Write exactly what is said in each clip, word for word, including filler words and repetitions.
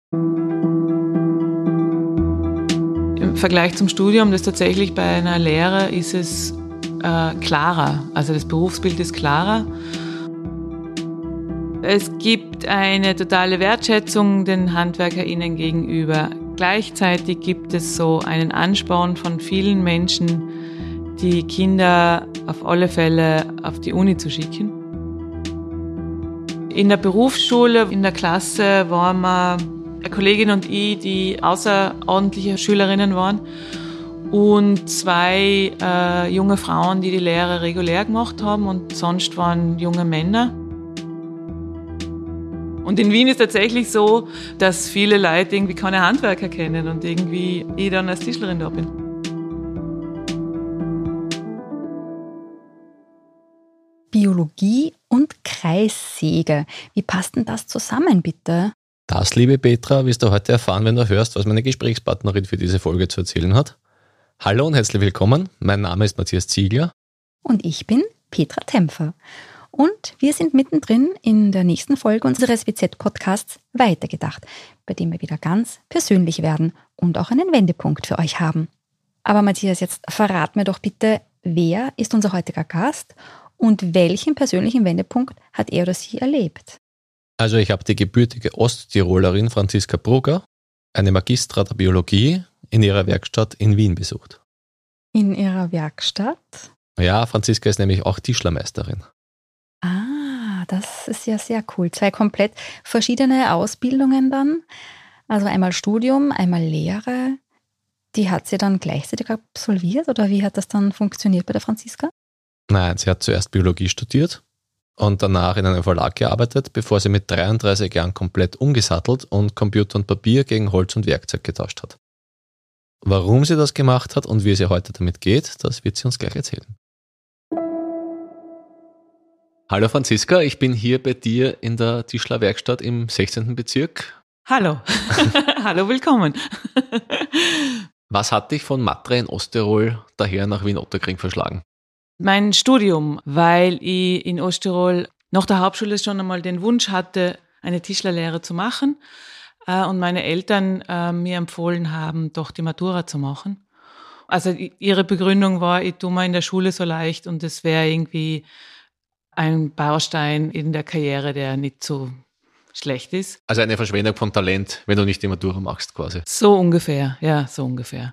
Im Vergleich zum Studium, das tatsächlich bei einer Lehre ist es äh, klarer. Also das Berufsbild ist klarer. Es gibt eine totale Wertschätzung den HandwerkerInnen gegenüber. Gleichzeitig gibt es so einen Ansporn von vielen Menschen, die Kinder auf alle Fälle auf die Uni zu schicken. In der Berufsschule, in der Klasse waren wir eine Kollegin und ich, die außerordentliche Schülerinnen waren, und zwei äh, junge Frauen, die die Lehre regulär gemacht haben, und sonst waren junge Männer. Und in Wien ist tatsächlich so, dass viele Leute irgendwie keine Handwerker kennen und irgendwie ich dann als Tischlerin da bin. Biologie und Kreissäge. Wie passt denn das zusammen, bitte? Das, liebe Petra, wirst du heute erfahren, wenn du hörst, was meine Gesprächspartnerin für diese Folge zu erzählen hat. Hallo und herzlich willkommen. Mein Name ist Matthias Ziegler. Und ich bin Petra Tempfer. Und wir sind mittendrin in der nächsten Folge unseres W Z-Podcasts Weitergedacht, bei dem wir wieder ganz persönlich werden und auch einen Wendepunkt für euch haben. Aber Matthias, jetzt verrat mir doch bitte, wer ist unser heutiger Gast und welchen persönlichen Wendepunkt hat er oder sie erlebt? Also ich habe die gebürtige Osttirolerin Franziska Brugger, eine Magistra der Biologie, in ihrer Werkstatt in Wien besucht. In ihrer Werkstatt? Ja, Franziska ist nämlich auch Tischlermeisterin. Ah, das ist ja sehr cool. Zwei komplett verschiedene Ausbildungen dann. Also einmal Studium, einmal Lehre. Die hat sie dann gleichzeitig absolviert oder wie hat das dann funktioniert bei der Franziska? Nein, sie hat zuerst Biologie studiert und danach in einem Verlag gearbeitet, bevor sie mit dreiunddreißig Jahren komplett umgesattelt und Computer und Papier gegen Holz und Werkzeug getauscht hat. Warum sie das gemacht hat und wie es ihr heute damit geht, das wird sie uns gleich erzählen. Hallo Franziska, ich bin hier bei dir in der Tischlerwerkstatt im sechzehnten Bezirk. Hallo, hallo, willkommen. Was hat dich von Matre in Osttirol daher nach Wien-Ottakring verschlagen? Mein Studium, weil ich in Osttirol nach der Hauptschule schon einmal den Wunsch hatte, eine Tischlerlehre zu machen äh, und meine Eltern äh, mir empfohlen haben, doch die Matura zu machen. Also ihre Begründung war, ich tue mir in der Schule so leicht und es wäre irgendwie ein Baustein in der Karriere, der nicht so schlecht ist. Also eine Verschwendung von Talent, wenn du nicht die Matura machst quasi. So ungefähr, ja, so ungefähr.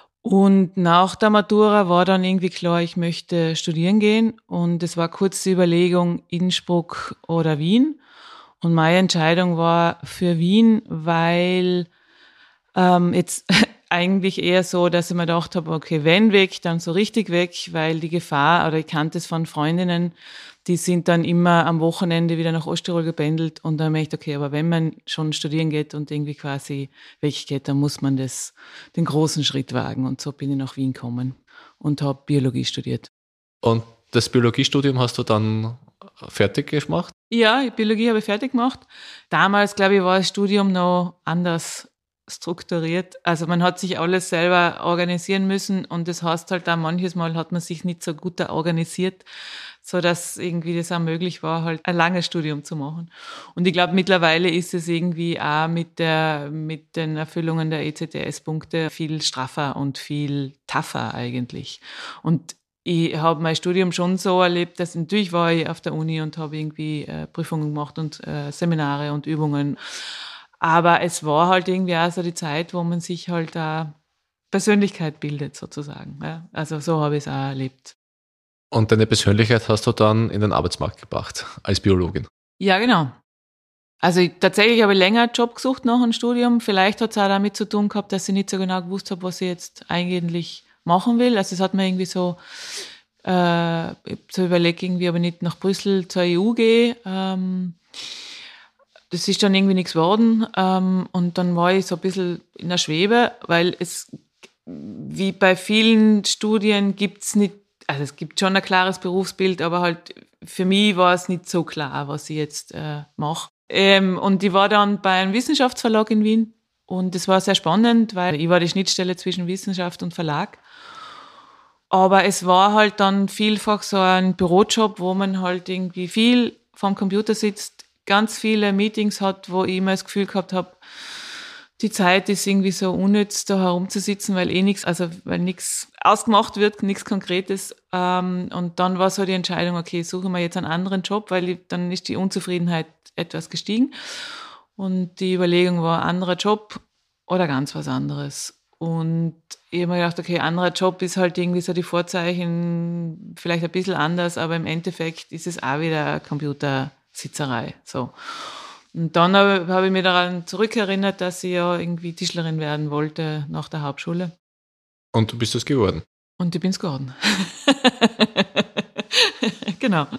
Und nach der Matura war dann irgendwie klar, ich möchte studieren gehen. Und es war kurz die Überlegung, Innsbruck oder Wien. Und meine Entscheidung war für Wien, weil ähm, jetzt eigentlich eher so, dass ich mir gedacht habe, okay, wenn weg, dann so richtig weg, weil die Gefahr, oder ich kannte es von Freundinnen, die sind dann immer am Wochenende wieder nach Osttirol gependelt und dann merke ich, okay, aber wenn man schon studieren geht und irgendwie quasi weggeht, dann muss man das, den großen Schritt wagen. Und so bin ich nach Wien gekommen und habe Biologie studiert. Und das Biologiestudium hast du dann fertig gemacht? Ja, Biologie habe ich fertig gemacht. Damals, glaube ich, war das Studium noch anders strukturiert. Also man hat sich alles selber organisieren müssen und das heißt halt auch, manches Mal hat man sich nicht so gut da organisiert, so dass irgendwie das auch möglich war, halt ein langes Studium zu machen. Und ich glaube, mittlerweile ist es irgendwie auch mit der, mit den Erfüllungen der E C T S-Punkte viel straffer und viel tougher eigentlich. Und ich habe mein Studium schon so erlebt, dass natürlich war ich auf der Uni und habe irgendwie äh, Prüfungen gemacht und äh, Seminare und Übungen. Aber es war halt irgendwie auch so die Zeit, wo man sich halt da Persönlichkeit bildet sozusagen. Ja? Also so habe ich es auch erlebt. Und deine Persönlichkeit hast du dann in den Arbeitsmarkt gebracht, als Biologin? Ja, genau. Also ich, tatsächlich habe ich länger einen Job gesucht nach dem Studium. Vielleicht hat es auch damit zu tun gehabt, dass ich nicht so genau gewusst habe, was ich jetzt eigentlich machen will. Also es hat mir irgendwie so, äh, so überlegt, irgendwie, ob ich nicht nach Brüssel zur E U gehe. Ähm, das ist dann irgendwie nichts geworden. Ähm, und dann war ich so ein bisschen in der Schwebe, weil es, wie bei vielen Studien, gibt es nicht, also es gibt schon ein klares Berufsbild, aber halt für mich war es nicht so klar, was ich jetzt äh, mache. Ähm, und ich war dann bei einem Wissenschaftsverlag in Wien und das war sehr spannend, weil ich war die Schnittstelle zwischen Wissenschaft und Verlag. Aber es war halt dann vielfach so ein Bürojob, wo man halt irgendwie viel vorm Computer sitzt, ganz viele Meetings hat, wo ich immer das Gefühl gehabt habe, Die Zeit ist irgendwie so unnütz, da herumzusitzen, weil eh nichts, also weil nichts ausgemacht wird, nichts Konkretes. Ähm, und dann war so die Entscheidung, okay, suche mir jetzt einen anderen Job, weil ich, dann ist die Unzufriedenheit etwas gestiegen. Und die Überlegung war, anderer Job oder ganz was anderes. Und ich habe mir gedacht, okay, anderer Job ist halt irgendwie so die Vorzeichen, vielleicht ein bisschen anders, aber im Endeffekt ist es auch wieder Computersitzerei. So. Und dann habe, habe ich mich daran zurückerinnert, dass ich ja irgendwie Tischlerin werden wollte nach der Hauptschule. Und du bist es geworden? Und ich bin es geworden. Genau.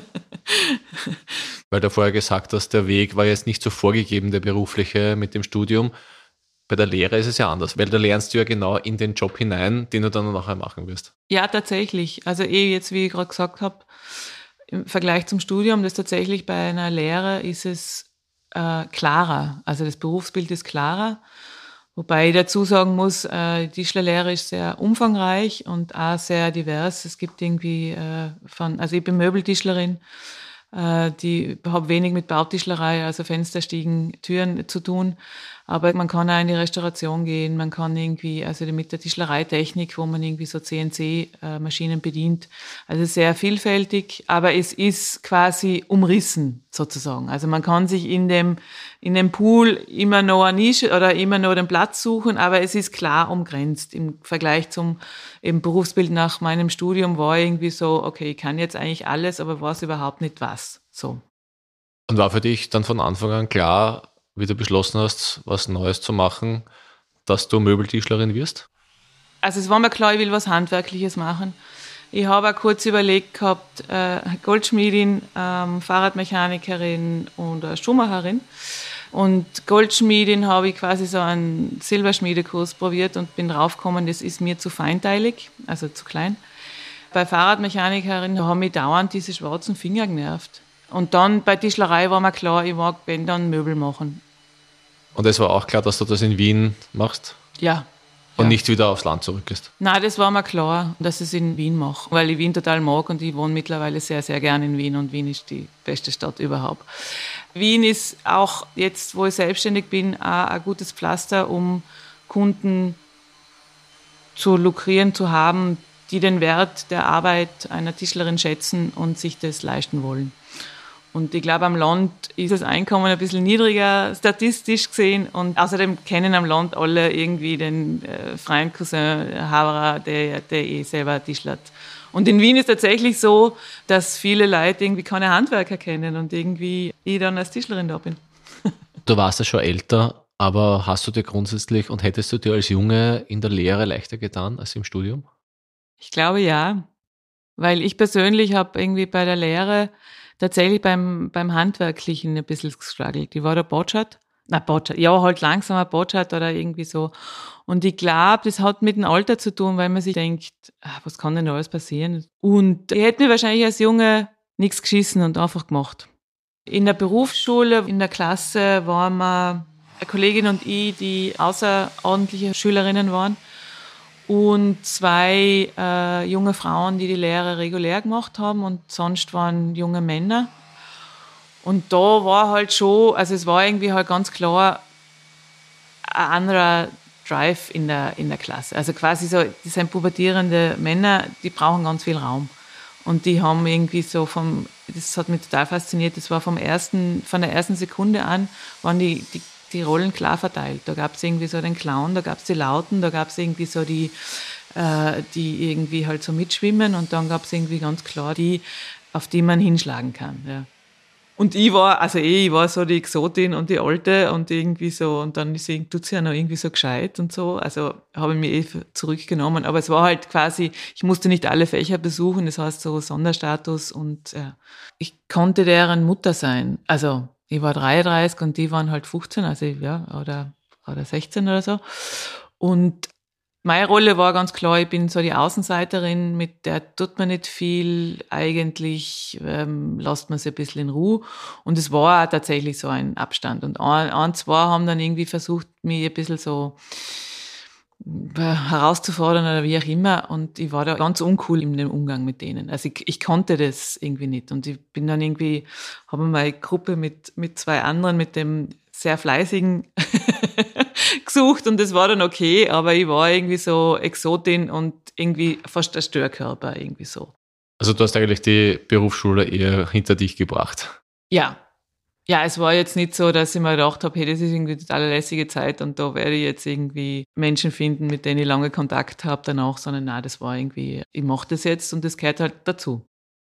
Weil du vorher gesagt hast, der Weg war jetzt nicht so vorgegeben, der berufliche mit dem Studium. Bei der Lehre ist es ja anders, weil da lernst du ja genau in den Job hinein, den du dann nachher machen wirst. Ja, tatsächlich. Also eh jetzt, wie ich gerade gesagt habe, im Vergleich zum Studium, das tatsächlich bei einer Lehre ist es äh, klarer. Also das Berufsbild ist klarer. Wobei ich dazu sagen muss, äh, die Tischlerlehre ist sehr umfangreich und auch sehr divers. Es gibt irgendwie äh, von, also ich bin Möbeltischlerin, äh, die habe wenig mit Bautischlerei, also Fensterstiegen, Türen zu tun. Aber man kann auch in die Restauration gehen, man kann irgendwie, also mit der Tischlereitechnik, wo man irgendwie so C N C-Maschinen bedient. Also sehr vielfältig, aber es ist quasi umrissen sozusagen. Also man kann sich in dem, in dem Pool immer noch eine Nische oder immer noch den Platz suchen, aber es ist klar umgrenzt. Im Vergleich zum eben Berufsbild nach meinem Studium war irgendwie so, okay, ich kann jetzt eigentlich alles, aber weiß überhaupt nicht was. So. Und war für dich dann von Anfang an klar, wie du beschlossen hast, was Neues zu machen, dass du Möbeltischlerin wirst? Also es war mir klar, ich will was Handwerkliches machen. Ich habe auch kurz überlegt gehabt, äh, Goldschmiedin, ähm, Fahrradmechanikerin und äh, Schuhmacherin. Und Goldschmiedin habe ich quasi so einen Silberschmiedekurs probiert und bin draufgekommen, das ist mir zu feinteilig, also zu klein. Bei Fahrradmechanikerin haben mich dauernd diese schwarzen Finger genervt. Und dann bei Tischlerei war mir klar, ich mag, wenn dann Möbel machen. Und es war auch klar, dass du das in Wien machst? Ja. Und ja. nicht wieder aufs Land zurückgehst? Nein, das war mir klar, dass ich es in Wien mache, weil ich Wien total mag und ich wohne mittlerweile sehr, sehr gern in Wien und Wien ist die beste Stadt überhaupt. Wien ist auch jetzt, wo ich selbstständig bin, auch ein gutes Pflaster, um Kunden zu lukrieren, zu haben, die den Wert der Arbeit einer Tischlerin schätzen und sich das leisten wollen. Und ich glaube, am Land ist das Einkommen ein bisschen niedriger, statistisch gesehen. Und außerdem kennen am Land alle irgendwie den äh, freien Cousin Haberer, der, der eh selber tischlert. Und in Wien ist tatsächlich so, dass viele Leute irgendwie keine Handwerker kennen und irgendwie ich dann als Tischlerin da bin. Du warst ja schon älter, aber hast du dir grundsätzlich und hättest du dir als Junge in der Lehre leichter getan als im Studium? Ich glaube ja, weil ich persönlich habe irgendwie bei der Lehre tatsächlich beim, beim Handwerklichen ein bisschen gestruggelt. Ich war der Botschart, na Botschart, ja, halt langsamer Botschart oder irgendwie so. Und ich glaube, das hat mit dem Alter zu tun, weil man sich denkt, ach, was kann denn da alles passieren? Und ich hätte mir wahrscheinlich als Junge nichts geschissen und einfach gemacht. In der Berufsschule, in der Klasse waren wir, eine Kollegin und ich, die außerordentliche Schülerinnen waren. Und zwei äh, junge Frauen, die die Lehre regulär gemacht haben und sonst waren junge Männer. Und da war halt schon, also es war irgendwie halt ganz klar ein anderer Drive in der, in der Klasse. Also quasi so, das sind pubertierende Männer, die brauchen ganz viel Raum. Und die haben irgendwie so vom, das hat mich total fasziniert, das war vom ersten, von der ersten Sekunde an, waren die, die die Rollen klar verteilt. Da gab es irgendwie so den Clown, da gab es die Lauten, da gab es irgendwie so die, äh, die irgendwie halt so mitschwimmen und dann gab es irgendwie ganz klar die, auf die man hinschlagen kann. Ja. Und ich war, also eh, ich war so die Exotin und die Alte und irgendwie so, und dann tut sie ja noch irgendwie so gescheit und so. Also habe ich mich eh zurückgenommen. Aber es war halt quasi, ich musste nicht alle Fächer besuchen, das heißt so Sonderstatus und ja. Ich konnte deren Mutter sein. Also ich war dreiunddreißig und die waren halt fünfzehn, also ja, oder, oder sechzehn oder so. Und meine Rolle war ganz klar, ich bin so die Außenseiterin, mit der tut man nicht viel, eigentlich ähm, lässt man sie ein bisschen in Ruhe. Und es war auch tatsächlich so ein Abstand. Und ein, ein, zwei haben dann irgendwie versucht, mich ein bisschen so herauszufordern oder wie auch immer. Und ich war da ganz uncool in dem Umgang mit denen. Also ich, ich konnte das irgendwie nicht. Und ich bin dann irgendwie, habe meine Gruppe mit, mit zwei anderen, mit dem sehr fleißigen gesucht und das war dann okay, aber ich war irgendwie so Exotin und irgendwie fast ein Störkörper, irgendwie so. Also du hast eigentlich die Berufsschule eher hinter dich gebracht. Ja. Ja, es war jetzt nicht so, dass ich mir gedacht habe, hey, das ist irgendwie eine total lässige Zeit und da werde ich jetzt irgendwie Menschen finden, mit denen ich lange Kontakt habe danach, sondern nein, das war irgendwie, ich mache das jetzt und das gehört halt dazu.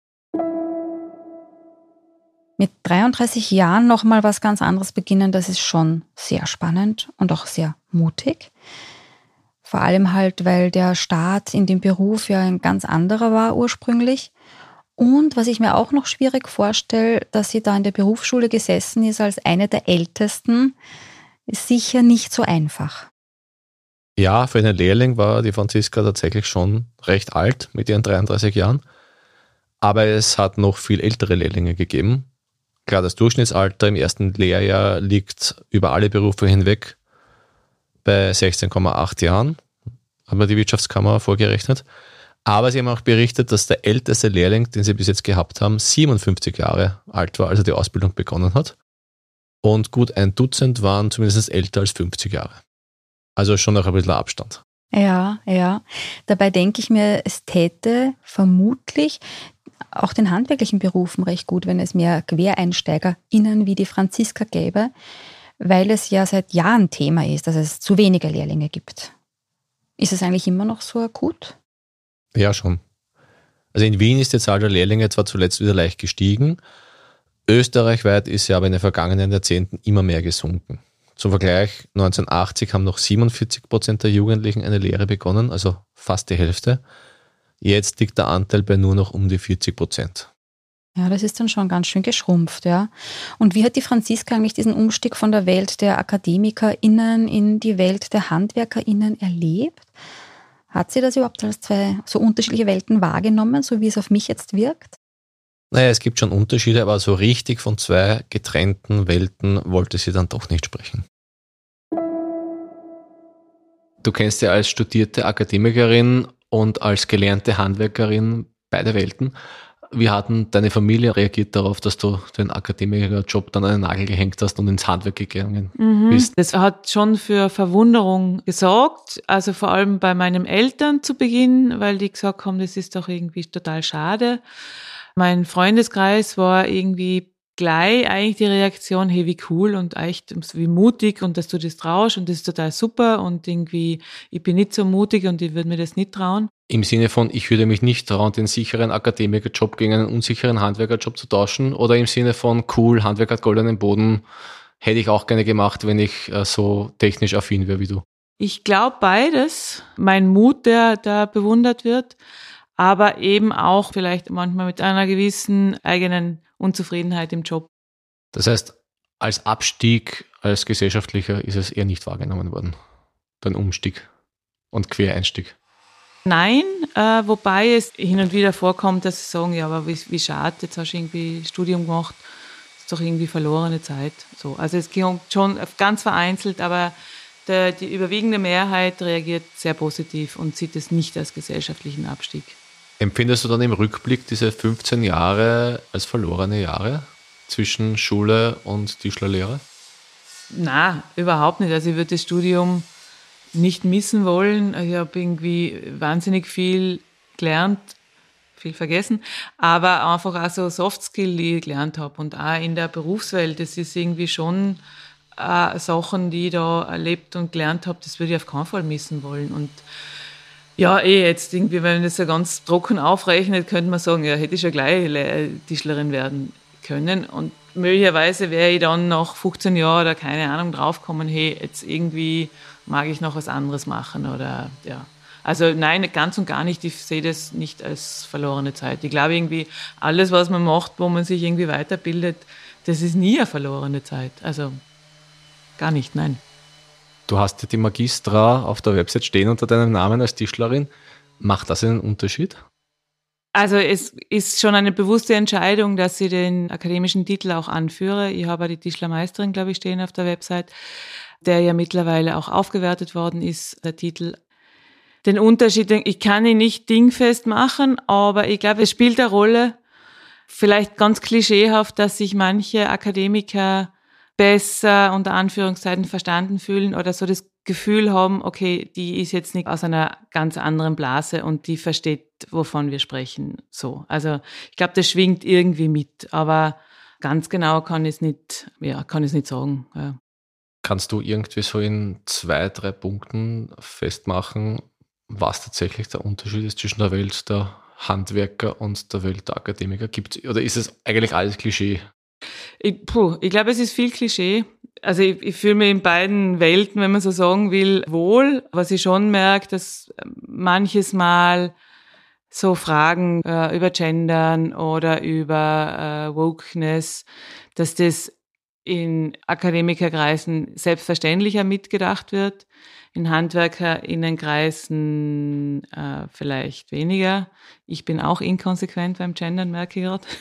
Mit dreiunddreißig Jahren nochmal was ganz anderes beginnen, das ist schon sehr spannend und auch sehr mutig. Vor allem halt, weil der Start in dem Beruf ja ein ganz anderer war ursprünglich. Und was ich mir auch noch schwierig vorstelle, dass sie da in der Berufsschule gesessen ist als eine der Ältesten, ist sicher nicht so einfach. Ja, für einen Lehrling war die Franziska tatsächlich schon recht alt mit ihren dreiunddreißig Jahren. Aber es hat noch viel ältere Lehrlinge gegeben. Klar, das Durchschnittsalter im ersten Lehrjahr liegt über alle Berufe hinweg bei sechzehn Komma acht Jahren, haben wir die Wirtschaftskammer vorgerechnet. Aber sie haben auch berichtet, dass der älteste Lehrling, den sie bis jetzt gehabt haben, siebenundfünfzig Jahre alt war, als er die Ausbildung begonnen hat. Und gut ein Dutzend waren zumindest älter als fünfzig Jahre. Also schon noch ein bisschen Abstand. Ja, ja. Dabei denke ich mir, es täte vermutlich auch den handwerklichen Berufen recht gut, wenn es mehr QuereinsteigerInnen wie die Franziska gäbe, weil es ja seit Jahren Thema ist, dass es zu wenige Lehrlinge gibt. Ist es eigentlich immer noch so akut? Ja, schon. Also in Wien ist die Zahl der Lehrlinge zwar zuletzt wieder leicht gestiegen, österreichweit ist sie aber in den vergangenen Jahrzehnten immer mehr gesunken. Zum Vergleich, neunzehnhundertachtzig haben noch siebenundvierzig Prozent der Jugendlichen eine Lehre begonnen, also fast die Hälfte. Jetzt liegt der Anteil bei nur noch um die vierzig Prozent. Ja, das ist dann schon ganz schön geschrumpft, ja. Und wie hat die Franziska eigentlich diesen Umstieg von der Welt der AkademikerInnen in die Welt der HandwerkerInnen erlebt? Hat sie das überhaupt als zwei so unterschiedliche Welten wahrgenommen, so wie es auf mich jetzt wirkt? Naja, es gibt schon Unterschiede, aber so richtig von zwei getrennten Welten wollte sie dann doch nicht sprechen. Du kennst ja als studierte Akademikerin und als gelernte Handwerkerin beide Welten. Wie hat denn deine Familie reagiert darauf, dass du den Akademikerjob dann an den Nagel gehängt hast und ins Handwerk gegangen Mhm. bist? Das hat schon für Verwunderung gesorgt, also vor allem bei meinen Eltern zu Beginn, weil die gesagt haben, das ist doch irgendwie total schade. Mein Freundeskreis war irgendwie gleich eigentlich die Reaktion, hey, wie cool und echt wie mutig und dass du das traust und das ist total super und irgendwie, ich bin nicht so mutig und ich würde mir das nicht trauen. Im Sinne von, ich würde mich nicht trauen, den sicheren Akademikerjob gegen einen unsicheren Handwerkerjob zu tauschen, oder im Sinne von, cool, Handwerk hat goldenen Boden, hätte ich auch gerne gemacht, wenn ich äh, so technisch affin wäre wie du? Ich glaube beides. Mein Mut, der da bewundert wird, aber eben auch vielleicht manchmal mit einer gewissen eigenen Unzufriedenheit im Job. Das heißt, als Abstieg, als gesellschaftlicher ist es eher nicht wahrgenommen worden, dein Umstieg und Quereinstieg. Nein, äh, wobei es hin und wieder vorkommt, dass sie sagen, ja, aber wie, wie schade, jetzt hast du irgendwie Studium gemacht, das ist doch irgendwie verlorene Zeit. So, also es kommt schon ganz vereinzelt, aber der, die überwiegende Mehrheit reagiert sehr positiv und sieht es nicht als gesellschaftlichen Abstieg. Empfindest du dann im Rückblick diese fünfzehn Jahre als verlorene Jahre zwischen Schule und Tischlerlehre? Na, überhaupt nicht. Also ich würde das Studium nicht missen wollen. Ich habe irgendwie wahnsinnig viel gelernt, viel vergessen, aber einfach auch so Softskill, die ich gelernt habe und auch in der Berufswelt. Das ist irgendwie schon äh, Sachen, die ich da erlebt und gelernt habe, das würde ich auf keinen Fall missen wollen. Und ja, eh jetzt irgendwie, wenn man das so ganz trocken aufrechnet, könnte man sagen, ja, hätte ich schon gleich Tischlerin werden können. Und möglicherweise wäre ich dann nach fünfzehn Jahren oder keine Ahnung draufgekommen, hey, jetzt irgendwie mag ich noch was anderes machen oder ja. Also nein, ganz und gar nicht. Ich sehe das nicht als verlorene Zeit. Ich glaube irgendwie, alles, was man macht, wo man sich irgendwie weiterbildet, das ist nie eine verlorene Zeit. Also gar nicht, nein. Du hast ja die Magistra auf der Website stehen unter deinem Namen als Tischlerin. Macht das einen Unterschied? Also es ist schon eine bewusste Entscheidung, dass ich den akademischen Titel auch anführe. Ich habe die Tischlermeisterin, glaube ich, stehen auf der Website, der ja mittlerweile auch aufgewertet worden ist, der Titel. Den Unterschied, ich kann ihn nicht dingfest machen, aber ich glaube, es spielt eine Rolle, vielleicht ganz klischeehaft, dass sich manche Akademiker besser unter Anführungszeichen verstanden fühlen oder so das Gefühl haben, okay, die ist jetzt nicht aus einer ganz anderen Blase und die versteht, wovon wir sprechen. So. Also ich glaube, das schwingt irgendwie mit, aber ganz genau kann ich es nicht, ja, kann ich es nicht sagen. Ja. Kannst du irgendwie so in zwei, drei Punkten festmachen, was tatsächlich der Unterschied ist zwischen der Welt der Handwerker und der Welt der Akademiker? Gibt, oder ist es eigentlich alles Klischee? Ich, puh, ich glaube, es ist viel Klischee. Also ich, ich fühle mich in beiden Welten, wenn man so sagen will, wohl. Was ich schon merke, dass manches Mal so Fragen äh, über Gendern oder über äh, Wokeness, dass das in Akademikerkreisen selbstverständlicher mitgedacht wird, in HandwerkerInnenkreisen äh, vielleicht weniger. Ich bin auch inkonsequent beim Gendern, merke ich gerade.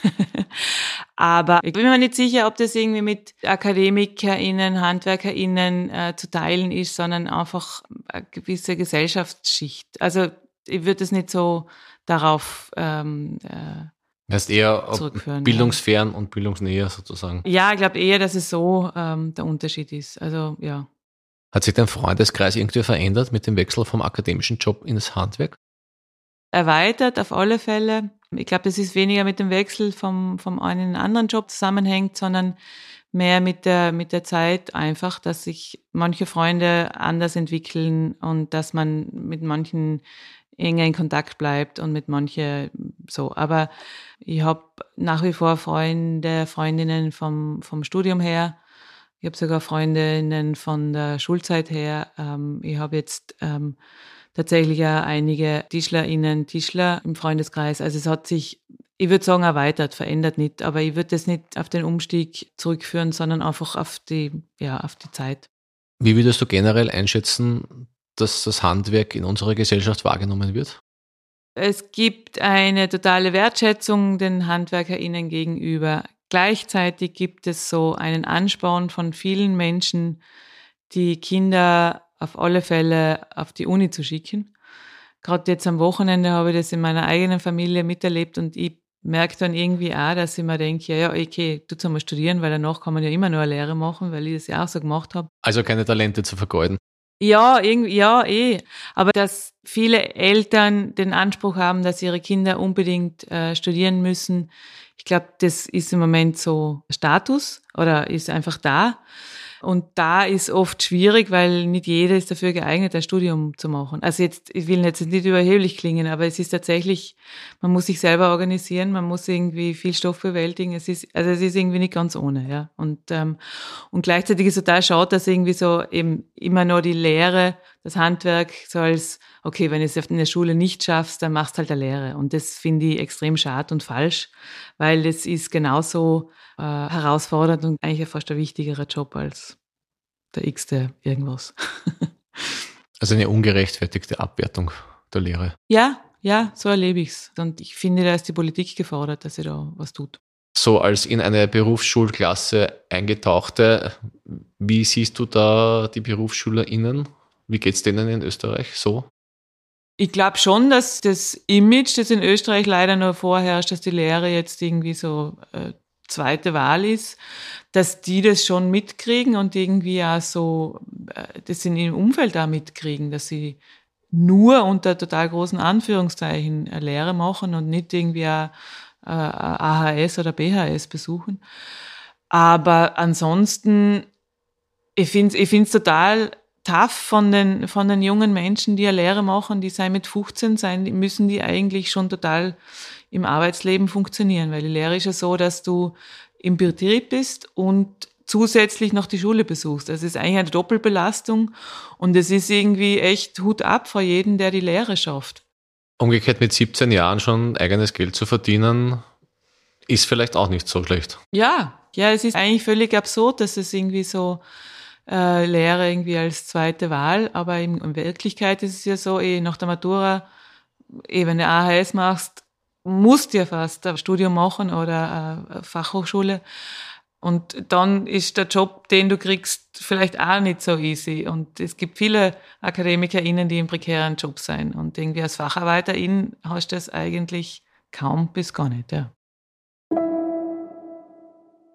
Aber ich bin mir nicht sicher, ob das irgendwie mit AkademikerInnen, HandwerkerInnen äh, zu teilen ist, sondern einfach eine gewisse Gesellschaftsschicht. Also ich würde es nicht so darauf ähm, äh, Das heißt eher bildungsfern ja. und bildungsnäher sozusagen. Ja, ich glaube eher, dass es so ähm, der Unterschied ist. Also ja. Hat sich dein Freundeskreis irgendwie verändert mit dem Wechsel vom akademischen Job ins Handwerk? Erweitert auf alle Fälle. Ich glaube, das ist weniger mit dem Wechsel vom, vom einen in den anderen Job zusammenhängt, sondern mehr mit der, mit der Zeit einfach, dass sich manche Freunde anders entwickeln und dass man mit manchen enger in Kontakt bleibt und mit manche so. Aber ich habe nach wie vor Freunde, Freundinnen vom, vom Studium her. Ich habe sogar Freundinnen von der Schulzeit her. Ähm, ich habe jetzt ähm, tatsächlich auch einige TischlerInnen, Tischler im Freundeskreis. Also es hat sich, ich würde sagen, erweitert, verändert nicht. Aber ich würde das nicht auf den Umstieg zurückführen, sondern einfach auf die, ja, auf die Zeit. Wie würdest du generell einschätzen, dass das Handwerk in unserer Gesellschaft wahrgenommen wird? Es gibt eine totale Wertschätzung den HandwerkerInnen gegenüber. Gleichzeitig gibt es so einen Ansporn von vielen Menschen, die Kinder auf alle Fälle auf die Uni zu schicken. Gerade jetzt am Wochenende habe ich das in meiner eigenen Familie miterlebt und ich merke dann irgendwie auch, dass ich mir denke, ja, ja, okay, tut's einmal studieren, weil danach kann man ja immer nur eine Lehre machen, weil ich das ja auch so gemacht habe. Also keine Talente zu vergeuden. Ja, irgendwie, ja, eh. Aber dass viele Eltern den Anspruch haben, dass ihre Kinder unbedingt äh, studieren müssen, ich glaube, das ist im Moment so Status oder ist einfach da. Und da ist oft schwierig, weil nicht jeder ist dafür geeignet, ein Studium zu machen. Also jetzt, ich will jetzt nicht überheblich klingen, aber es ist tatsächlich, man muss sich selber organisieren, man muss irgendwie viel Stoff bewältigen. Es ist, also es ist irgendwie nicht ganz ohne, ja. Und, ähm, und gleichzeitig ist total schade, dass irgendwie so eben immer noch die Lehre, das Handwerk so als, okay, wenn du es in der Schule nicht schaffst, dann machst du halt eine Lehre. Und das finde ich extrem schade und falsch, weil das ist genauso äh, herausfordernd und eigentlich fast ein wichtigerer Job als der x-te irgendwas. Also eine ungerechtfertigte Abwertung der Lehre. Ja, ja, so erlebe ich's. Und ich finde, da ist die Politik gefordert, dass sie da was tut. So als in eine Berufsschulklasse eingetauchte, wie siehst du da die BerufsschülerInnen? Wie geht's denen in Österreich so? Ich glaube schon, dass das Image, das in Österreich leider nur vorherrscht, dass die Lehre jetzt irgendwie so äh, zweite Wahl ist, dass die das schon mitkriegen und irgendwie auch so, äh, das in ihrem Umfeld auch mitkriegen, dass sie nur unter total großen Anführungszeichen eine Lehre machen und nicht irgendwie auch, äh, A H S oder B H S besuchen. Aber ansonsten, ich finde es ich find's total tough von den, von den jungen Menschen, die eine Lehre machen, die sei mit fünfzehn sein, müssen die eigentlich schon total im Arbeitsleben funktionieren, weil die Lehre ist ja so, dass du im Betrieb bist und zusätzlich noch die Schule besuchst. Das ist eigentlich eine Doppelbelastung und es ist irgendwie echt Hut ab vor jedem, der die Lehre schafft. Umgekehrt mit siebzehn Jahren schon eigenes Geld zu verdienen, ist vielleicht auch nicht so schlecht. Ja, ja, es ist eigentlich völlig absurd, dass es irgendwie so äh, Lehre irgendwie als zweite Wahl, aber in, in Wirklichkeit ist es ja so, eh nach der Matura, eh wenn du A H S machst, musst du ja fast ein Studium machen oder eine Fachhochschule. Und dann ist der Job, den du kriegst, vielleicht auch nicht so easy. Und es gibt viele AkademikerInnen, die in prekären Jobs sein. Und irgendwie als Facharbeiterin hast du das eigentlich kaum bis gar nicht, ja.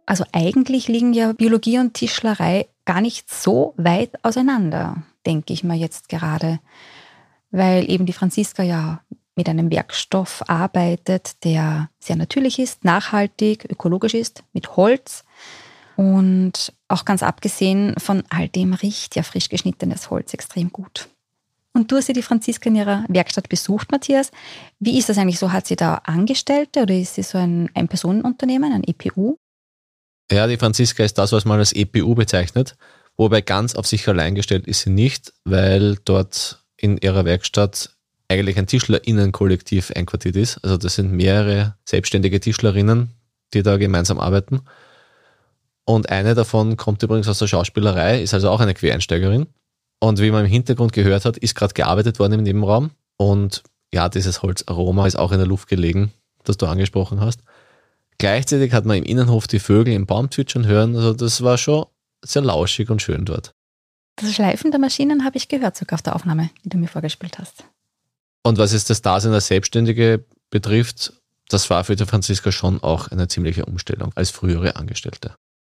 Also eigentlich liegen ja Biologie und Tischlerei gar nicht so weit auseinander, denke ich mir jetzt gerade, weil eben die Franziska ja mit einem Werkstoff arbeitet, der sehr natürlich ist, nachhaltig, ökologisch ist, mit Holz. Und auch ganz abgesehen von all dem riecht ja frisch geschnittenes Holz extrem gut. Und du hast ja die Franziska in ihrer Werkstatt besucht, Matthias. Wie ist das eigentlich so? Hat sie da Angestellte oder ist sie so ein Ein-Personen-Unternehmen, ein E P U? Ja, die Franziska ist das, was man als E P U bezeichnet, wobei ganz auf sich allein gestellt ist sie nicht, weil dort in ihrer Werkstatt eigentlich ein TischlerInnen-Kollektiv einquartiert ist. Also das sind mehrere selbstständige Tischlerinnen, die da gemeinsam arbeiten. Und eine davon kommt übrigens aus der Schauspielerei, ist also auch eine Quereinsteigerin. Und wie man im Hintergrund gehört hat, ist gerade gearbeitet worden im Nebenraum. Und ja, dieses Holzaroma ist auch in der Luft gelegen, das du angesprochen hast. Gleichzeitig hat man im Innenhof die Vögel im Baum zwitschern hören. Also das war schon sehr lauschig und schön dort. Das Schleifen der Maschinen habe ich gehört, sogar auf der Aufnahme, die du mir vorgespielt hast. Und was jetzt das Dasein als Selbstständige betrifft, das war für die Franziska schon auch eine ziemliche Umstellung als frühere Angestellte.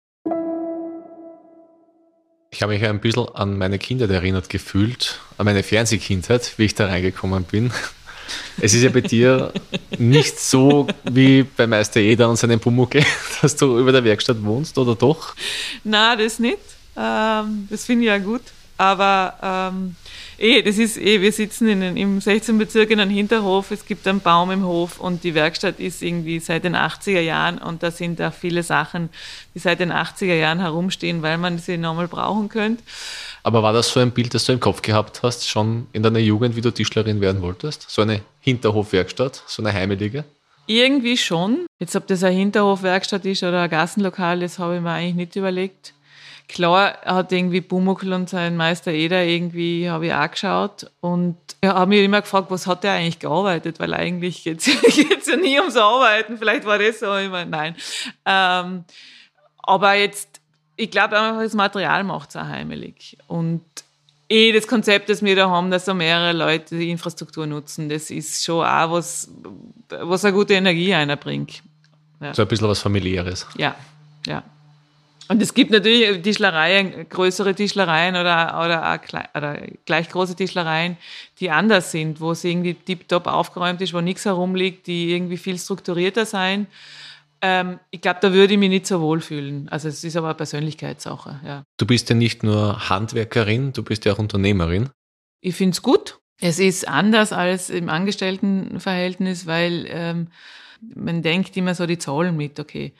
Ich habe mich ein bisschen an meine Kindheit erinnert gefühlt, an meine Fernsehkindheit, wie ich da reingekommen bin. Es ist ja bei dir nicht so wie bei Meister Eder und seinem Pumuckl, dass du über der Werkstatt wohnst, oder doch? Nein, das nicht. Ähm, das finde ich ja gut. Aber ähm, eh, das ist eh, wir sitzen in, im sechzehnten Bezirk in einem Hinterhof, es gibt einen Baum im Hof und die Werkstatt ist irgendwie seit den achtziger Jahren und da sind auch viele Sachen, die seit den achtziger Jahren herumstehen, weil man sie nochmal brauchen könnte. Aber war das so ein Bild, das du im Kopf gehabt hast, schon in deiner Jugend, wie du Tischlerin werden wolltest? So eine Hinterhofwerkstatt, so eine heimelige? Irgendwie schon. Jetzt, ob das eine Hinterhofwerkstatt ist oder ein Gassenlokal, das habe ich mir eigentlich nicht überlegt. Klar, er hat irgendwie Pumuckl und sein Meister Eder irgendwie, habe ich auch geschaut und ich habe mich immer gefragt, was hat der eigentlich gearbeitet, weil eigentlich geht es ja nie ums Arbeiten, vielleicht war das so, ich meine, nein. Ähm, aber jetzt, ich glaube einfach, das Material macht es auch heimelig und eh das Konzept, das wir da haben, dass so mehrere Leute die Infrastruktur nutzen, das ist schon auch was, was eine gute Energie einbringt. Ja. So ein bisschen was Familiäres. Ja, ja. Und es gibt natürlich Tischlereien, größere Tischlereien oder, oder, auch, oder gleich große Tischlereien, die anders sind, wo es irgendwie tiptop aufgeräumt ist, wo nichts herumliegt, die irgendwie viel strukturierter sein. Ähm, ich glaube, da würde ich mich nicht so wohlfühlen. Also es ist aber eine Persönlichkeitssache. Ja. Du bist ja nicht nur Handwerkerin, du bist ja auch Unternehmerin. Ich finde es gut. Es ist anders als im Angestelltenverhältnis, weil ähm, man denkt immer so die Zahlen mit, okay.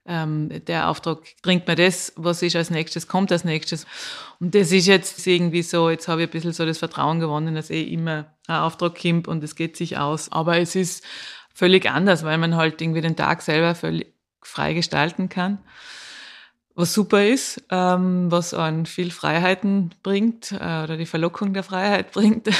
Der Auftrag bringt mir das, was ist als nächstes, kommt als nächstes. Und das ist jetzt irgendwie so, jetzt habe ich ein bisschen so das Vertrauen gewonnen, dass eh immer ein Auftrag kommt und es geht sich aus. Aber es ist völlig anders, weil man halt irgendwie den Tag selber völlig frei gestalten kann. Was super ist, ähm, was einen viel Freiheiten bringt, äh, oder die Verlockung der Freiheit bringt.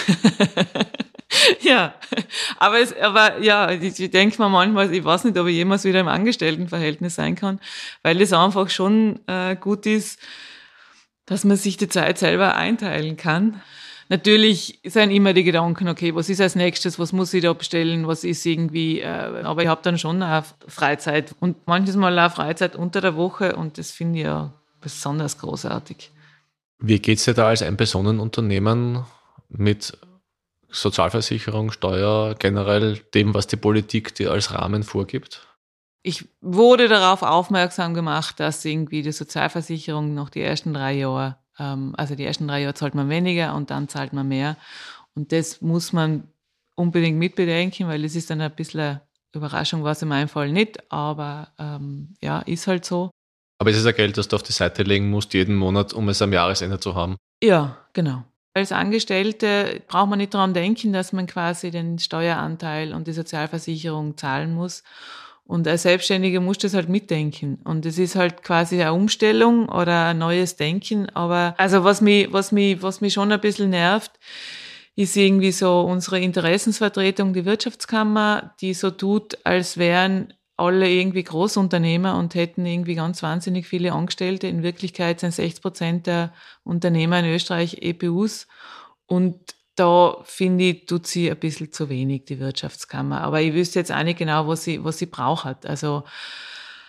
Ja, aber, es, aber ja, ich, ich denke mir manchmal, ich weiß nicht, ob ich jemals wieder im Angestelltenverhältnis sein kann, weil es einfach schon äh, gut ist, dass man sich die Zeit selber einteilen kann. Natürlich sind immer die Gedanken, okay, was ist als nächstes, was muss ich da bestellen, was ist irgendwie, äh, aber ich habe dann schon auch Freizeit und manches Mal auch Freizeit unter der Woche und das finde ich ja besonders großartig. Wie geht's dir da als Ein-Personen-Unternehmen mit Sozialversicherung, Steuer, generell dem, was die Politik dir als Rahmen vorgibt? Ich wurde darauf aufmerksam gemacht, dass irgendwie die Sozialversicherung noch die ersten drei Jahre, ähm, also die ersten drei Jahre zahlt man weniger und dann zahlt man mehr. Und das muss man unbedingt mitbedenken, weil es ist dann ein bisschen eine Überraschung, was in meinem Fall nicht, aber ähm, ja, ist halt so. Aber es ist ja Geld, das du auf die Seite legen musst, jeden Monat, um es am Jahresende zu haben. Ja, genau. Als Angestellte braucht man nicht daran denken, dass man quasi den Steueranteil und die Sozialversicherung zahlen muss. Und als Selbstständige musst du das halt mitdenken. Und es ist halt quasi eine Umstellung oder ein neues Denken. Aber also was mich, was mich, was mich schon ein bisschen nervt, ist irgendwie so unsere Interessensvertretung, die Wirtschaftskammer, die so tut, als wären alle irgendwie Großunternehmer und hätten irgendwie ganz wahnsinnig viele Angestellte. In Wirklichkeit sind sechzig Prozent der Unternehmer in Österreich E P Us. Und da, finde ich, tut sie ein bisschen zu wenig, die Wirtschaftskammer. Aber ich wüsste jetzt auch nicht genau, was sie, was sie braucht. Also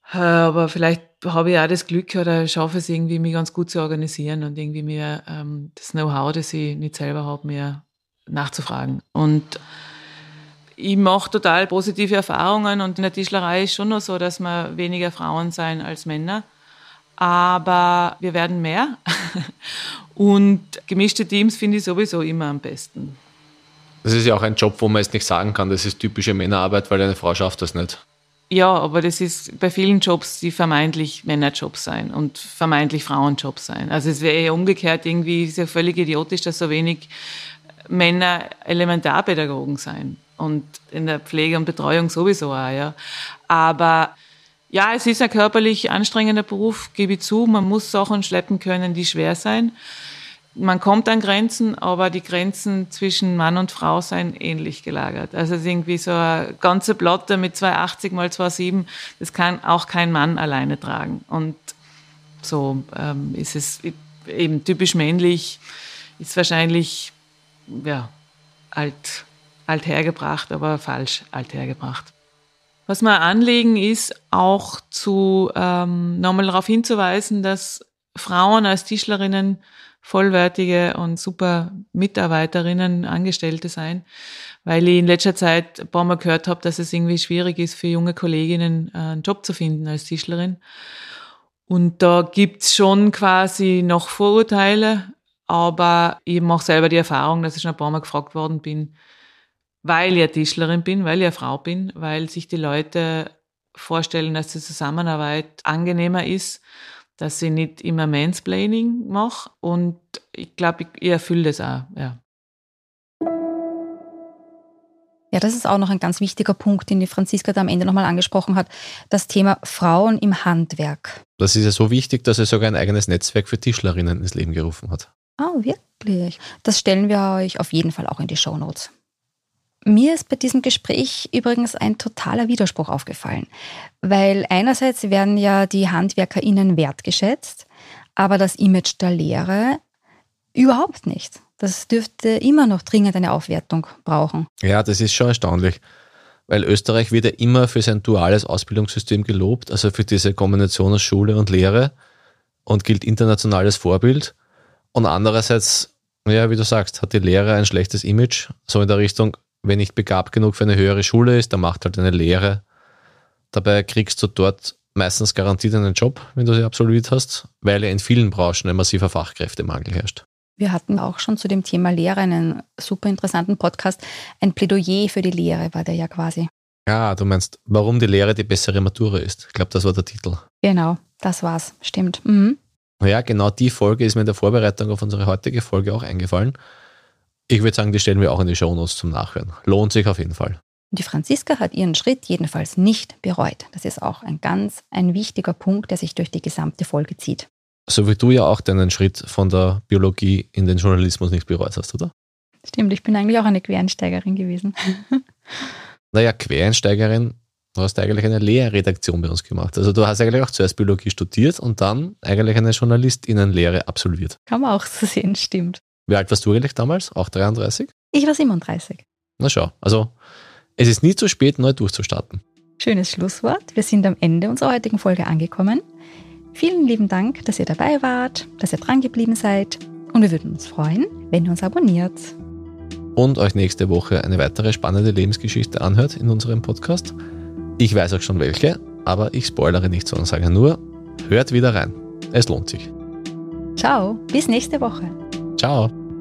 Aber vielleicht habe ich auch das Glück oder schaffe es irgendwie, mich ganz gut zu organisieren und irgendwie mir ähm, das Know-how, das ich nicht selber habe, mir nachzufragen. Und ich mache total positive Erfahrungen und in der Tischlerei ist schon noch so, dass wir weniger Frauen sein als Männer. Aber wir werden mehr. Und gemischte Teams finde ich sowieso immer am besten. Das ist ja auch ein Job, wo man jetzt nicht sagen kann, das ist typische Männerarbeit, weil eine Frau schafft das nicht. Ja, aber das ist bei vielen Jobs, die vermeintlich Männerjobs sein und vermeintlich Frauenjobs sein. Also es wäre eher umgekehrt, irgendwie ist ja völlig idiotisch, dass so wenig Männer Elementarpädagogen sein. Und in der Pflege und Betreuung sowieso auch, ja. Aber ja, es ist ein körperlich anstrengender Beruf, gebe ich zu. Man muss Sachen schleppen können, die schwer sein. Man kommt an Grenzen, aber die Grenzen zwischen Mann und Frau sind ähnlich gelagert. Also es ist irgendwie so eine ganze Platte mit zwei achtzig mal zwei sieben, das kann auch kein Mann alleine tragen. Und so ähm, ist es eben typisch männlich, ist wahrscheinlich ja, alt, alt hergebracht, aber falsch alt hergebracht. Was wir anlegen, ist auch zu ähm, nochmal darauf hinzuweisen, dass Frauen als Tischlerinnen vollwertige und super Mitarbeiterinnen, Angestellte sein, weil ich in letzter Zeit ein paar Mal gehört habe, dass es irgendwie schwierig ist für junge Kolleginnen, einen Job zu finden als Tischlerin. Und da gibt's schon quasi noch Vorurteile, aber ich mache selber die Erfahrung, dass ich schon ein paar Mal gefragt worden bin, weil ich eine Tischlerin bin, weil ich eine Frau bin, weil sich die Leute vorstellen, dass die Zusammenarbeit angenehmer ist, dass ich nicht immer Mansplaining mache und ich glaube, ich, ich erfülle das auch, ja. Ja, das ist auch noch ein ganz wichtiger Punkt, den die Franziska da am Ende nochmal angesprochen hat, das Thema Frauen im Handwerk. Das ist ja so wichtig, dass er sogar ein eigenes Netzwerk für Tischlerinnen ins Leben gerufen hat. Oh, wirklich? Das stellen wir euch auf jeden Fall auch in die Shownotes. Mir ist bei diesem Gespräch übrigens ein totaler Widerspruch aufgefallen, weil einerseits werden ja die HandwerkerInnen wertgeschätzt, aber das Image der Lehre überhaupt nicht. Das dürfte immer noch dringend eine Aufwertung brauchen. Ja, das ist schon erstaunlich, weil Österreich wird ja immer für sein duales Ausbildungssystem gelobt, also für diese Kombination aus Schule und Lehre und gilt international als Vorbild. Und andererseits, ja, wie du sagst, hat die Lehre ein schlechtes Image, so in der Richtung, wenn nicht begabt genug für eine höhere Schule ist, dann macht halt eine Lehre. Dabei kriegst du dort meistens garantiert einen Job, wenn du sie absolviert hast, weil ja in vielen Branchen ein massiver Fachkräftemangel herrscht. Wir hatten auch schon zu dem Thema Lehre einen super interessanten Podcast. Ein Plädoyer für die Lehre war der ja quasi. Ja, du meinst, warum die Lehre die bessere Matura ist. Ich glaube, das war der Titel. Genau, das war's. Stimmt. Mhm. Ja, genau die Folge ist mir in der Vorbereitung auf unsere heutige Folge auch eingefallen. Ich würde sagen, die stellen wir auch in die Shownotes zum Nachhören. Lohnt sich auf jeden Fall. Die Franziska hat ihren Schritt jedenfalls nicht bereut. Das ist auch ein ganz ein wichtiger Punkt, der sich durch die gesamte Folge zieht. So wie du ja auch deinen Schritt von der Biologie in den Journalismus nicht bereut hast, oder? Stimmt, ich bin eigentlich auch eine Quereinsteigerin gewesen. Naja, Quereinsteigerin, du hast eigentlich eine Lehrredaktion bei uns gemacht. Also du hast eigentlich auch zuerst Biologie studiert und dann eigentlich eine JournalistInnenlehre absolviert. Kann man auch so sehen, stimmt. Wie alt warst du eigentlich damals? Auch dreiunddreißig? Ich war siebenunddreißig. Na schau, also es ist nie zu spät, neu durchzustarten. Schönes Schlusswort. Wir sind am Ende unserer heutigen Folge angekommen. Vielen lieben Dank, dass ihr dabei wart, dass ihr dran geblieben seid. Und wir würden uns freuen, wenn ihr uns abonniert. Und euch nächste Woche eine weitere spannende Lebensgeschichte anhört in unserem Podcast. Ich weiß auch schon welche, aber ich spoilere nicht, sondern sage nur, hört wieder rein. Es lohnt sich. Ciao, bis nächste Woche. Ciao.